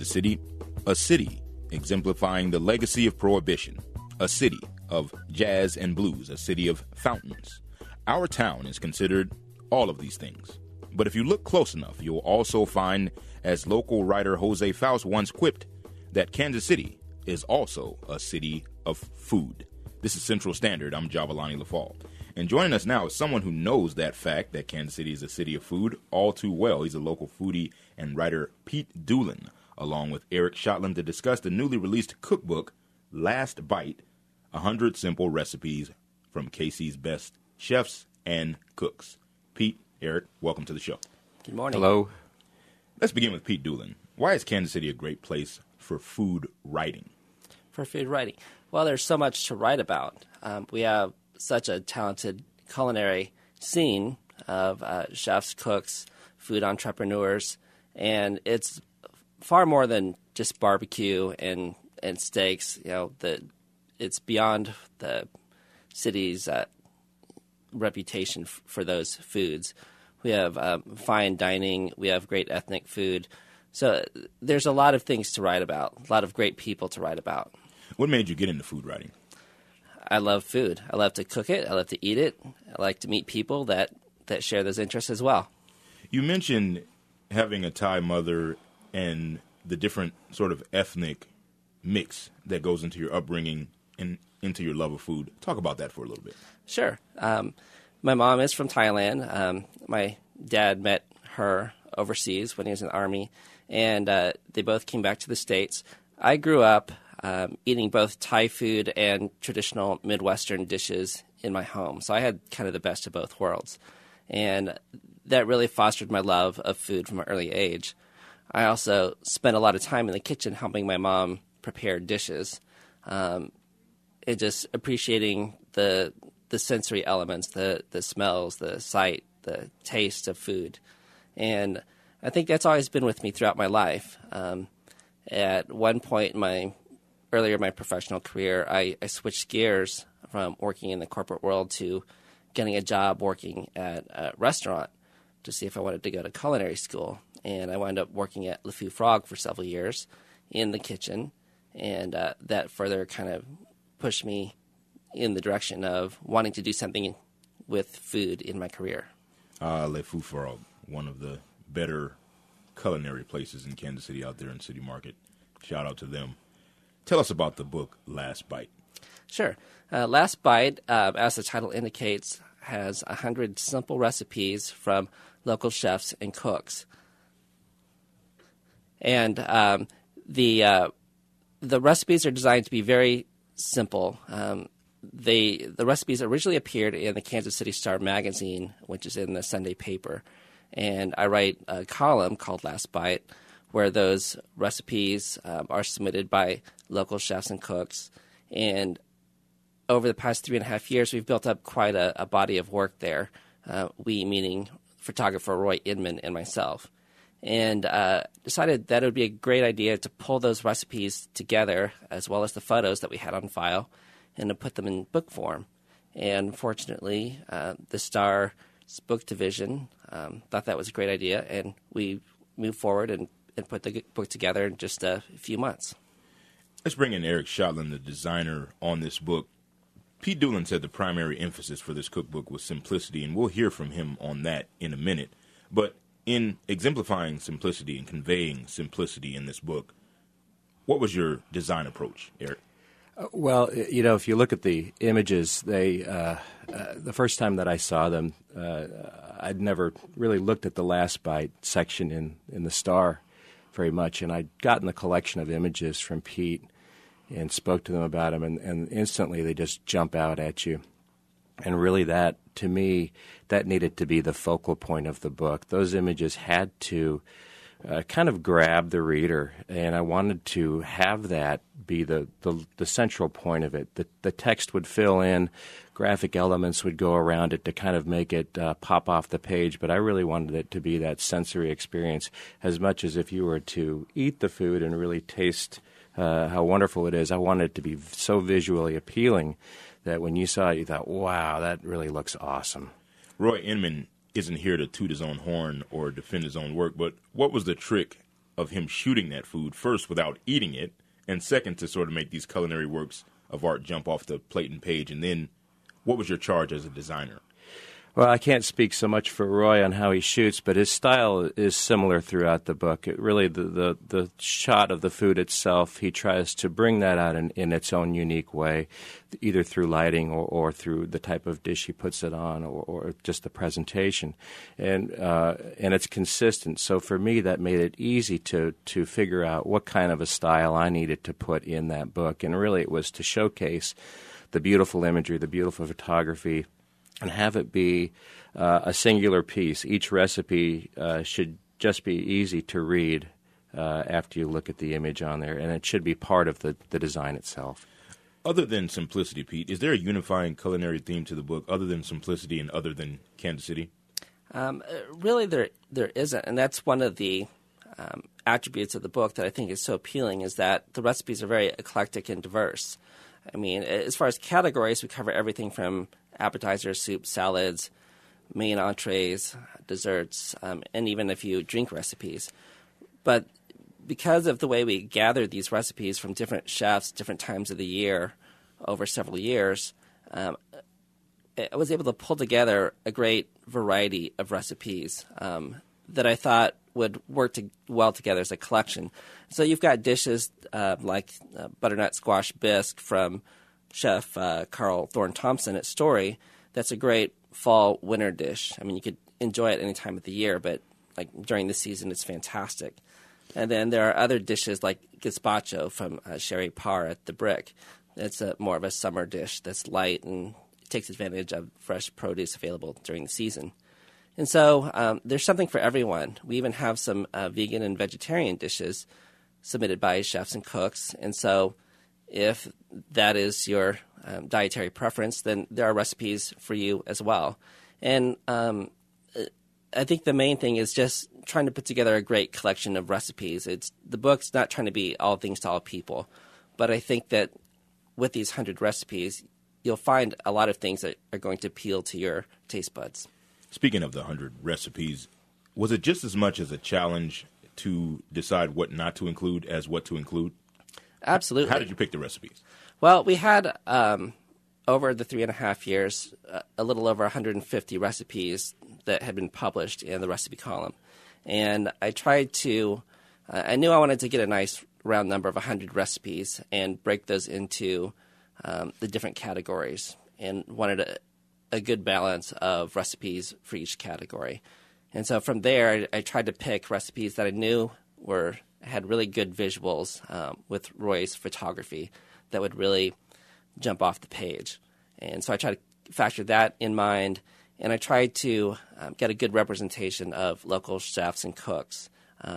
City, a city exemplifying the legacy of Prohibition, a city of jazz and blues, a city of fountains. Our town is considered all of these things. But if you look close enough, you'll also find, as local writer Jose Faust once quipped, that Kansas City is also a city of food. This is Central Standard. I'm Javalani LaFall. And joining us now is someone who knows that fact, that Kansas City is a city of food, all too well. He's a local foodie and writer, Pete Doolin, along with Eric Shotland, to discuss the newly released cookbook, Last Bite, 100 Simple Recipes from KC's Best Chefs and Cooks. Pete, Eric, welcome to the show. Good morning. Hello. Let's begin with Pete Doolin. Why is Kansas City a great place for food writing? For food writing? Well, there's so much to write about. We have such a talented culinary scene of chefs, cooks, food entrepreneurs, and it's far more than just barbecue and steaks. You know, it's beyond the city's reputation for those foods. We have fine dining. We have great ethnic food. So there's a lot of things to write about, a lot of great people to write about. What made you get into food writing? I love food. I love to cook it. I love to eat it. I like to meet people that share those interests as well. You mentioned having a Thai mother and the different sort of ethnic mix that goes into your upbringing and into your love of food. Talk about that for a little bit. Sure. My mom is from Thailand. My dad met her overseas when he was in the Army, and they both came back to the States. I grew up eating both Thai food and traditional Midwestern dishes in my home. So I had kind of the best of both worlds. And that really fostered my love of food from an early age. I also spent a lot of time in the kitchen helping my mom prepare dishes, and just appreciating the sensory elements, the smells, the sight, the taste of food. And I think that's always been with me throughout my life. At one point in my professional career, I switched gears from working in the corporate world to getting a job working at a restaurant to see if I wanted to go to culinary school. And I wound up working at Le Fou Frog for several years in the kitchen, and that further kind of pushed me in the direction of wanting to do something with food in my career. Le Fou Frog, one of the better culinary places in Kansas City out there in City Market. Shout out to them. Tell us about the book, Last Bite. Sure. Last Bite, as the title indicates, has 100 simple recipes from local chefs and cooks. And the recipes are designed to be very simple. The recipes originally appeared in the Kansas City Star magazine, which is in the Sunday paper. And I write a column called Last Bite, where those recipes are submitted by local chefs and cooks. And over the past 3.5 years, we've built up quite a body of work there, we meaning photographer Roy Inman and myself. And decided that it would be a great idea to pull those recipes together, as well as the photos that we had on file, and to put them in book form. And fortunately, the Star's book division thought that was a great idea, and we moved forward and put the book together in just a few months. Let's bring in Eric Shotland, the designer on this book. Pete Doolin said the primary emphasis for this cookbook was simplicity, and we'll hear from him on that in a minute. But in exemplifying simplicity and conveying simplicity in this book, what was your design approach, Eric? Well, you know, if you look at the images, the first time that I saw them, I'd never really looked at the Last Bite section in the Star very much, and I'd gotten the collection of images from Pete and spoke to them about them, and instantly they just jump out at you. And really that, to me, that needed to be the focal point of the book. Those images had to kind of grab the reader, and I wanted to have that be the central point of it. The text would fill in, graphic elements would go around it to kind of make it pop off the page, but I really wanted it to be that sensory experience as much as if you were to eat the food and really taste how wonderful it is. I wanted it to be so visually appealing that when you saw it, you thought, wow, that really looks awesome. Roy Inman isn't here to toot his own horn or defend his own work, but what was the trick of him shooting that food, first without eating it, and second to sort of make these culinary works of art jump off the plate and page? And then what was your charge as a designer? Well, I can't speak so much for Roy on how he shoots, but his style is similar throughout the book. It really, the shot of the food itself, he tries to bring that out in its own unique way, either through lighting or through the type of dish he puts it on, or just the presentation, and it's consistent. So for me, that made it easy to figure out what kind of a style I needed to put in that book, and really it was to showcase the beautiful imagery, the beautiful photography, and have it be a singular piece. Each recipe should just be easy to read after you look at the image on there, and it should be part of the design itself. Other than simplicity, Pete, is there a unifying culinary theme to the book other than simplicity and other than Kansas City? Really, there isn't, and that's one of the attributes of the book that I think is so appealing, is that the recipes are very eclectic and diverse. I mean, as far as categories, we cover everything from appetizers, soups, salads, main entrees, desserts, and even a few drink recipes. But because of the way we gathered these recipes from different chefs, different times of the year, over several years, I was able to pull together a great variety of recipes that I thought would work well together as a collection. So you've got dishes like butternut squash bisque from Chef Carl Thorne Thompson at Story. That's a great fall-winter dish. I mean, you could enjoy it any time of the year, but like during the season, it's fantastic. And then there are other dishes like gazpacho from Sherry Parr at The Brick. That's more of a summer dish that's light and takes advantage of fresh produce available during the season. And so there's something for everyone. We even have some vegan and vegetarian dishes submitted by chefs and cooks. And so if that is your dietary preference, then there are recipes for you as well. And I think the main thing is just trying to put together a great collection of recipes. The book's not trying to be all things to all people, but I think that with these 100 recipes, you'll find a lot of things that are going to appeal to your taste buds. Speaking of the 100 recipes, was it just as much as a challenge to decide what not to include as what to include? Absolutely. How did you pick the recipes? Well, we had, over the 3.5 years, a little over 150 recipes that had been published in the recipe column. And I tried to, I knew I wanted to get a nice round number of 100 recipes and break those into the different categories, and wanted a good balance of recipes for each category. And so from there, I tried to pick recipes that I knew had really good visuals with Roy's photography that would really jump off the page. And so I tried to factor that in mind, and I tried to get a good representation of local chefs and cooks.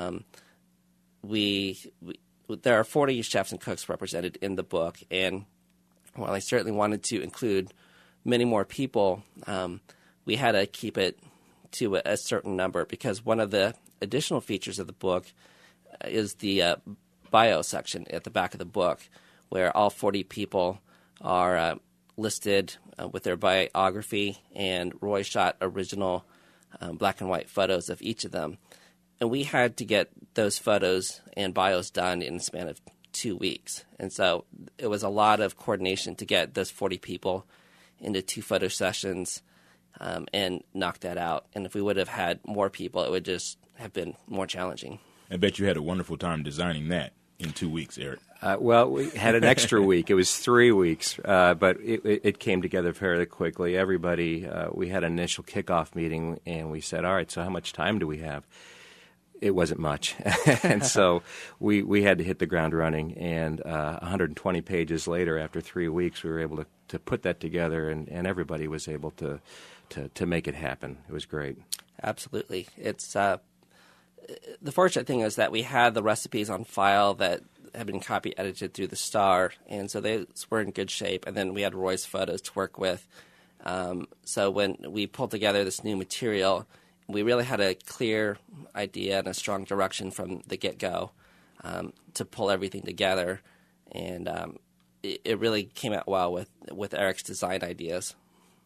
There are 40 chefs and cooks represented in the book, and while I certainly wanted to include many more people, we had to keep it to a certain number, because one of the additional features of the book is the bio section at the back of the book, where all 40 people are listed with their biography, and Roy shot original black and white photos of each of them. And we had to get those photos and bios done in the span of 2 weeks. And so it was a lot of coordination to get those 40 people into 2 photo sessions and knock that out. And if we would have had more people, it would just have been more challenging. I bet you had a wonderful time designing that in 2 weeks, Eric. Well, we had an extra week. It was 3 weeks, but it came together fairly quickly. Everybody, we had an initial kickoff meeting, and we said, all right, so how much time do we have? It wasn't much. And so we had to hit the ground running, and 120 pages later, after 3 weeks, we were able to put that together, and everybody was able to make it happen. It was great. Absolutely. It's the fortunate thing is that we had the recipes on file that had been copy edited through the Star, and so they were in good shape. And then we had Roy's photos to work with. So when we pulled together this new material, we really had a clear idea and a strong direction from the get-go to pull everything together. And it really came out well with Eric's design ideas.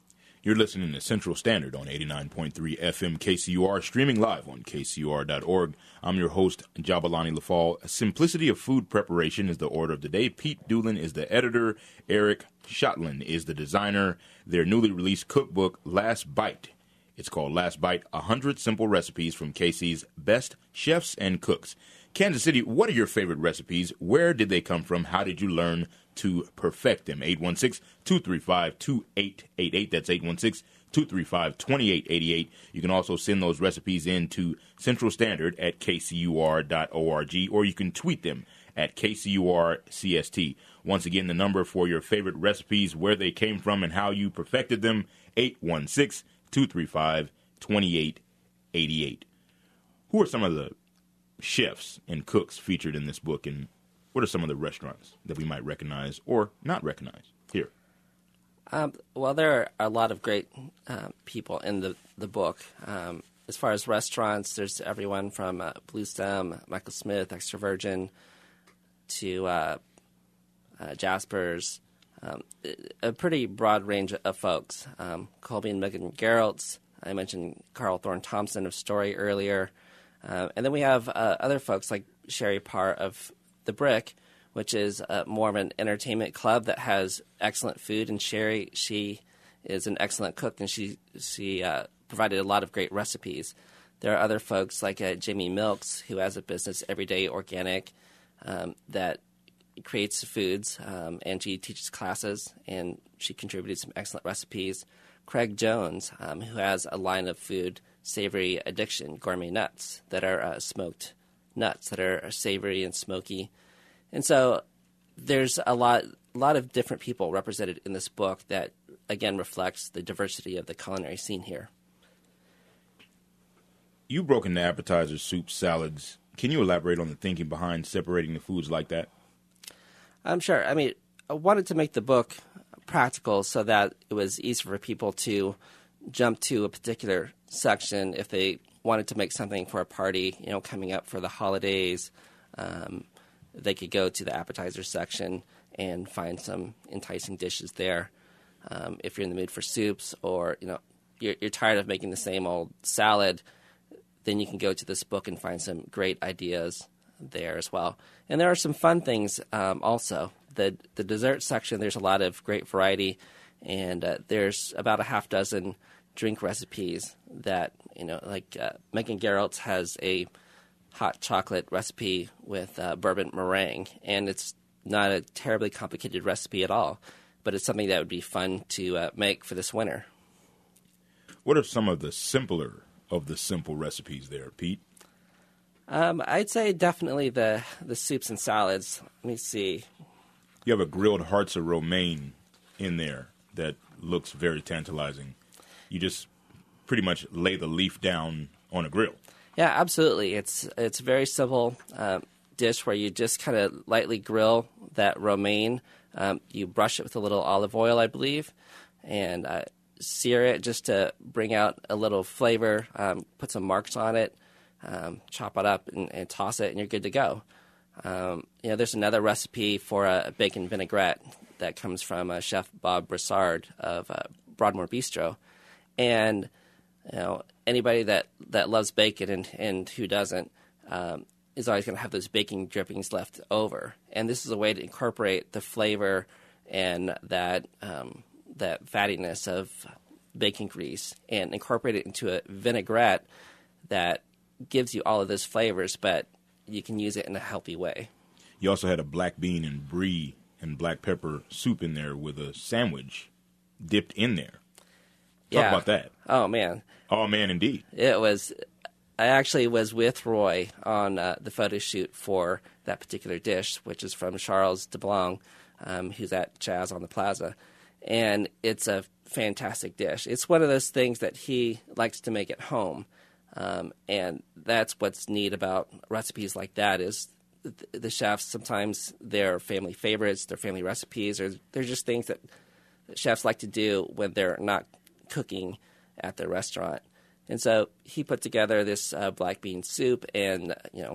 You're listening to Central Standard on 89.3 FM KCUR, streaming live on kcur.org. I'm your host, Jabalani Lafall. Simplicity of Food Preparation is the order of the day. Pete Doolin is the editor. Eric Shotland is the designer. Their newly released cookbook, Last Bite. It's called Last Bite, 100 Simple Recipes from KC's Best Chefs and Cooks. Kansas City, what are your favorite recipes? Where did they come from? How did you learn to perfect them? 816-235-2888. That's 816-235-2888. You can also send those recipes in to Central Standard at kcur.org, or you can tweet them at KCURCST. Once again, the number for your favorite recipes, where they came from, and how you perfected them, 816-235-2888. Who are some of the chefs and cooks featured in this book, and what are some of the restaurants that we might recognize or not recognize here? Well, there are a lot of great people in the book. As far as restaurants, there's everyone from Blue Stem, Michael Smith, Extra Virgin, to Jasper's. A pretty broad range of folks. Colby and Megan Geralt's. I mentioned Carl Thorne Thompson of Story earlier. And then we have other folks like Sherry Parr of The Brick, which is more of an entertainment club that has excellent food. And Sherry, she is an excellent cook, and she provided a lot of great recipes. There are other folks like Jamie Milks, who has a business, Everyday Organic, that creates foods, and she teaches classes, and she contributed some excellent recipes. Craig Jones, who has a line of food, Savory Addiction, gourmet nuts that are smoked nuts that are savory and smoky. And so there's a lot of different people represented in this book that, again, reflects the diversity of the culinary scene here. You broke into appetizers, soups, salads. Can you elaborate on the thinking behind separating the foods like that? Sure. I mean, I wanted to make the book practical so that it was easy for people to jump to a particular section if they wanted to make something for a party, coming up for the holidays. They could go to the appetizer section and find some enticing dishes there. If you're in the mood for soups, or you're tired of making the same old salad, then you can go to this book and find some great ideas there as well. And there are some fun things also. The dessert section, there's a lot of great variety, and there's about a half dozen drink recipes that, Megan Geralt's has a hot chocolate recipe with bourbon meringue, and it's not a terribly complicated recipe at all, but it's something that would be fun to make for this winter. What are some of the simpler of the simple recipes there, Pete? I'd say definitely the soups and salads. Let me see. You have a grilled hearts of romaine in there that looks very tantalizing. You just pretty much lay the leaf down on a grill. Yeah, absolutely. It's a very simple dish where you just kind of lightly grill that romaine. You brush it with a little olive oil, I believe, and sear it just to bring out a little flavor. Put some marks on it, chop it up, and toss it, and you're good to go. There's another recipe for a bacon vinaigrette that comes from Chef Bob Broussard of Broadmoor Bistro. And anybody that loves bacon and who doesn't is always going to have those baking drippings left over. And this is a way to incorporate the flavor and that fattiness of bacon grease and incorporate it into a vinaigrette that gives you all of those flavors, but you can use it in a healthy way. You also had a black bean and brie and black pepper soup in there with a sandwich dipped in there. Talk about that. Oh, man. Oh, man, indeed. I actually was with Roy on the photo shoot for that particular dish, which is from Charles DeBlanc, who's at Jazz on the Plaza. And it's a fantastic dish. It's one of those things that he likes to make at home. And that's what's neat about recipes like that is the chefs, sometimes they're family favorites, they're family recipes, or they're just things that chefs like to do when they're not cooking at the restaurant. And so he put together this black bean soup, and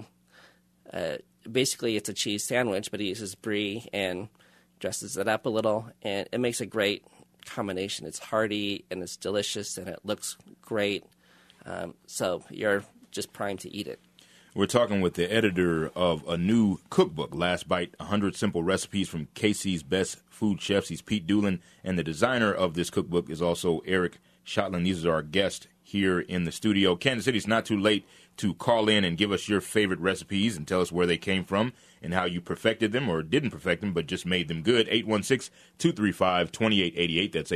basically it's a cheese sandwich, but he uses brie and dresses it up a little, and it makes a great combination. It's hearty and it's delicious and it looks great. So you're just primed to eat it. We're talking with the editor of a new cookbook, Last Bite, 100 Simple Recipes from KC's Best Food Chefs. He's Pete Doolin, and the designer of this cookbook is also Eric Shotland. These are our guests here in the studio. Kansas City, it's not too late to call in and give us your favorite recipes and tell us where they came from and how you perfected them or didn't perfect them but just made them good. 816-235-2888. That's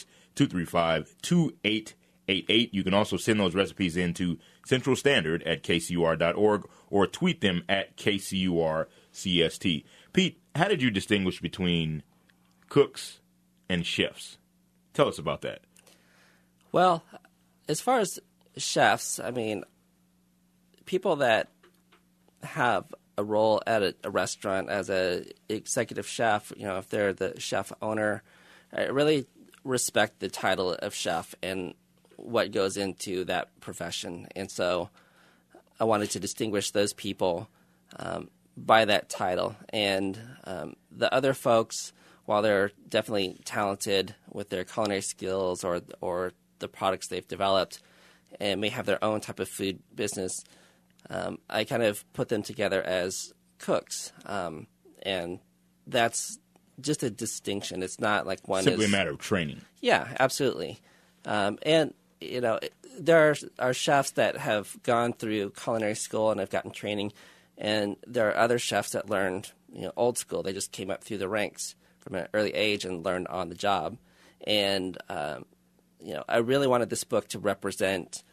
816-235-2888. You can also send those recipes in to Central Standard at kcur.org or tweet them at KCURCST. Pete, how did you distinguish between cooks and chefs? Tell us about that. Well, as far as chefs, I mean, people that have a role at a restaurant as a executive chef, you know, if they're the chef owner, I really respect the title of chef and what goes into that profession. And so I wanted to distinguish those people by that title. And the other folks, while they're definitely talented with their culinary skills or the products they've developed and may have their own type of food business, I kind of put them together as cooks. And that's just a distinction. It's not like one Simply is a matter of training. Yeah, absolutely. And, you know, there are chefs that have gone through culinary school and have gotten training, and there are other chefs that learned, you know, old school. They just came up through the ranks from an early age and learned on the job. And, you know, I really wanted this book to represent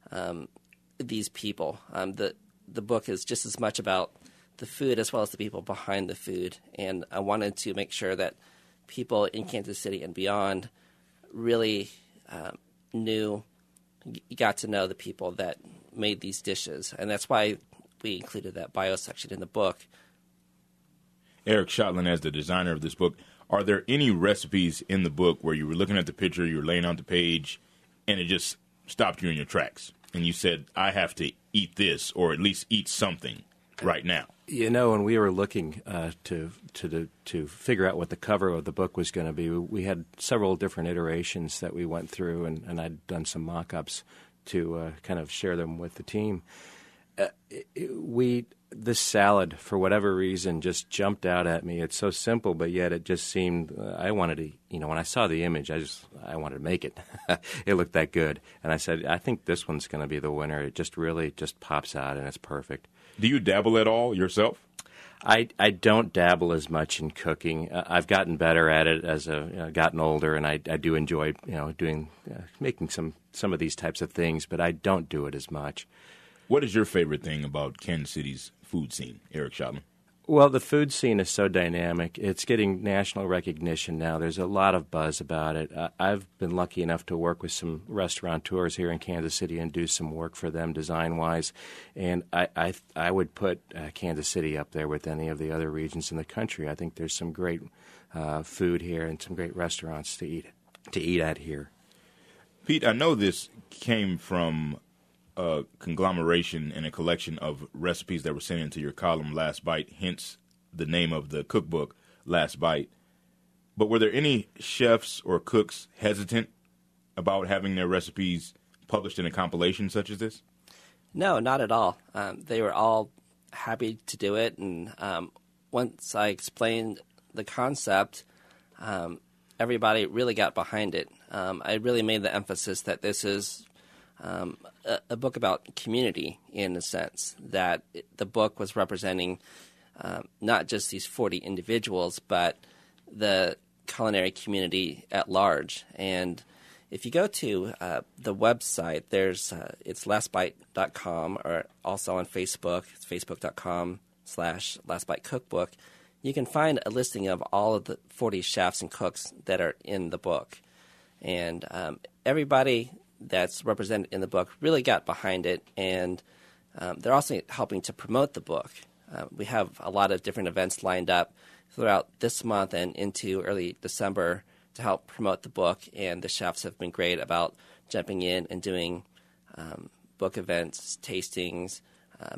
these people. The book is just as much about the food as well as the people behind the food, and I wanted to make sure that people in Kansas City and beyond really got to know the people that made these dishes, and that's why we included that bio section in the book. Eric Shotland, as the designer of this book, are there any recipes in the book where you were looking at the picture, you were laying out the page, and it just stopped you in your tracks, and you said, I have to eat this, or at least eat something right now? You know, when we were looking to figure out what the cover of the book was going to be, we had several different iterations that we went through, and I'd done some mock-ups to kind of share them with the team. This salad, for whatever reason, just jumped out at me. It's so simple, but yet it just seemed I wanted to. You know, when I saw the image, I wanted to make it. It looked that good, and I said, I think this one's going to be the winner. It just really just pops out, and it's perfect. Do you dabble at all yourself? I don't dabble as much in cooking. I've gotten better at it as I've gotten older, and I do enjoy doing making some of these types of things, but I don't do it as much. What is your favorite thing about Kansas City's food scene, Eric Shotland? Well, the food scene is so dynamic. It's getting national recognition now. There's a lot of buzz about it. I've been lucky enough to work with some restaurateurs here in Kansas City and do some work for them design-wise. And I would put Kansas City up there with any of the other regions in the country. I think there's some great food here and some great restaurants to eat at here. Pete, I know this came from a conglomeration and a collection of recipes that were sent into your column, Last Bite, hence the name of the cookbook, Last Bite. But were there any chefs or cooks hesitant about having their recipes published in a compilation such as this? No, not at all. They were all happy to do it, and once I explained the concept, everybody really got behind it. I really made the emphasis that this is a book about community, in a sense, that the book was representing not just these 40 individuals, but the culinary community at large. And if you go to the website, it's lastbite.com, or also on Facebook, it's facebook.com/lastbitecookbook. You can find a listing of all of the 40 chefs and cooks that are in the book. And everybody that's represented in the book really got behind it, and they're also helping to promote the book. We have a lot of different events lined up throughout this month and into early December to help promote the book, and the chefs have been great about jumping in and doing book events, tastings,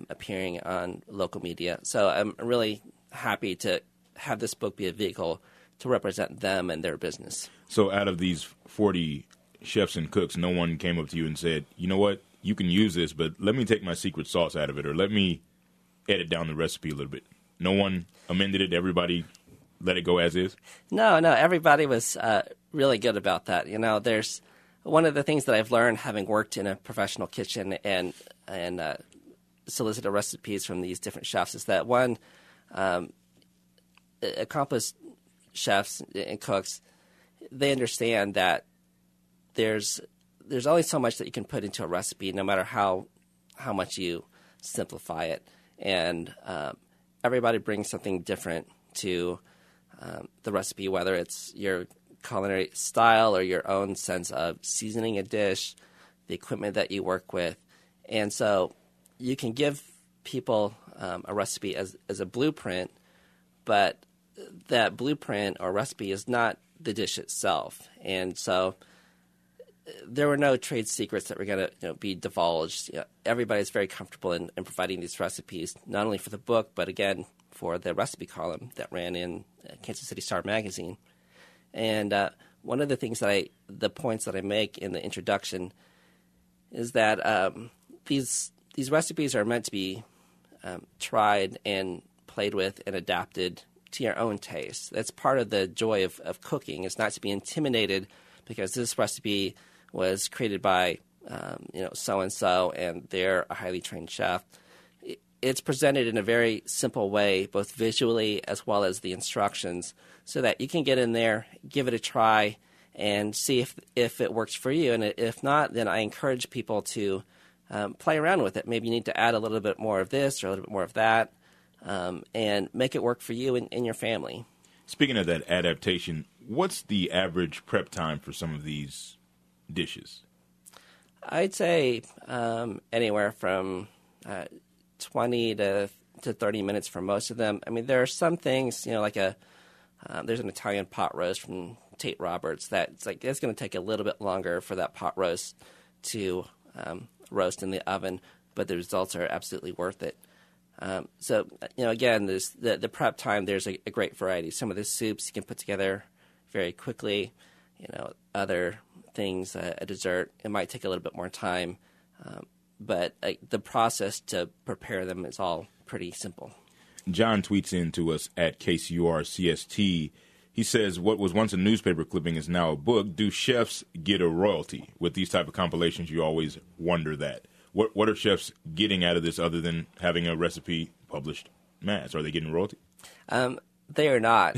appearing on local media. So I'm really happy to have this book be a vehicle to represent them and their business. So out of these 40 chefs and cooks, no one came up to you and said, you know what, you can use this, but let me take my secret sauce out of it, or let me edit down the recipe a little bit. No one amended it. Everybody let it go as is? No, everybody was really good about that. There's one of the things that I've learned having worked in a professional kitchen and solicited recipes from these different chefs is that one, accomplished chefs and cooks, they understand that there's only so much that you can put into a recipe, no matter how much you simplify it, and everybody brings something different to the recipe, whether it's your culinary style or your own sense of seasoning a dish, the equipment that you work with. And so you can give people a recipe as a blueprint, but that blueprint or recipe is not the dish itself. And so there were no trade secrets that were going to be divulged. Everybody's very comfortable in providing these recipes, not only for the book, but again, for the recipe column that ran in Kansas City Star magazine. And one of the things the points that I make in the introduction is that these recipes are meant to be tried and played with and adapted to your own taste. That's part of the joy of cooking, is not to be intimidated because this recipe was created by so-and-so and they're a highly trained chef. It's presented in a very simple way, both visually as well as the instructions, so that you can get in there, give it a try, and see if it works for you. And if not, then I encourage people to play around with it. Maybe you need to add a little bit more of this or a little bit more of that, and make it work for you and your family. Speaking of that adaptation, what's the average prep time for some of these dishes? I'd say anywhere from 20 to 30 minutes for most of them. I mean, there are some things, like there's an Italian pot roast from Tate Roberts it's going to take a little bit longer for that pot roast to roast in the oven, but the results are absolutely worth it. So, again, there's the prep time, there's a great variety. Some of the soups you can put together very quickly. Other things, a dessert, it might take a little bit more time. But the process to prepare them is all pretty simple. John tweets in to us at KCUR-CST. He says, what was once a newspaper clipping is now a book. Do chefs get a royalty? With these type of compilations, you always wonder that. What are chefs getting out of this other than having a recipe published mass? Are they getting royalty? They are not.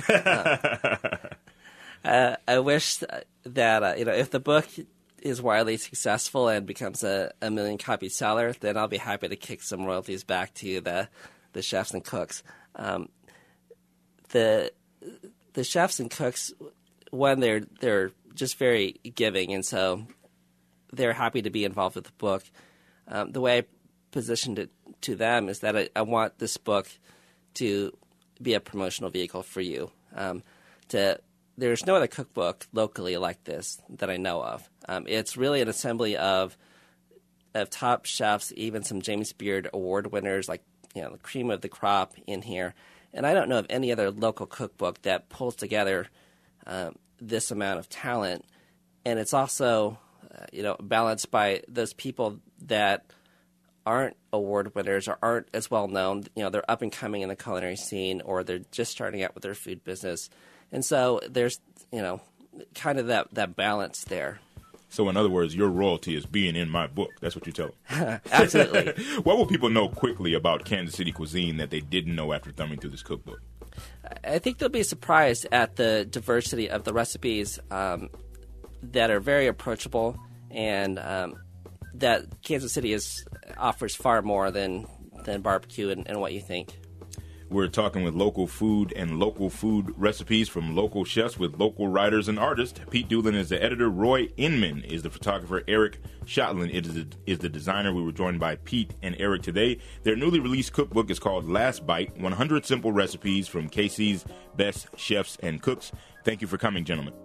I wish that, if the book is widely successful and becomes a million-copy seller, then I'll be happy to kick some royalties back to the chefs and cooks. The chefs and cooks, one, they're just very giving, and so they're happy to be involved with the book. The way I positioned it to them is that I want this book to be a promotional vehicle for you. There's no other cookbook locally like this that I know of. It's really an assembly of top chefs, even some James Beard Award winners, like the cream of the crop in here. And I don't know of any other local cookbook that pulls together this amount of talent. And it's also balanced by those people that aren't award winners or aren't as well known. They're up and coming in the culinary scene, or they're just starting out with their food business. And so there's, kind of that balance there. So in other words, your royalty is being in my book. That's what you tell them. Absolutely. What will people know quickly about Kansas City cuisine that they didn't know after thumbing through this cookbook? I think they'll be surprised at the diversity of the recipes that are very approachable, and that Kansas City offers far more than barbecue and what you think. We're talking with local food and local food recipes from local chefs with local writers and artists. Pete Doolin is the editor. Roy Inman is the photographer. Eric Shotland is the designer. We were joined by Pete and Eric today. Their newly released cookbook is called Last Bite, 100 Simple Recipes from KC's Best Chefs and Cooks. Thank you for coming, gentlemen.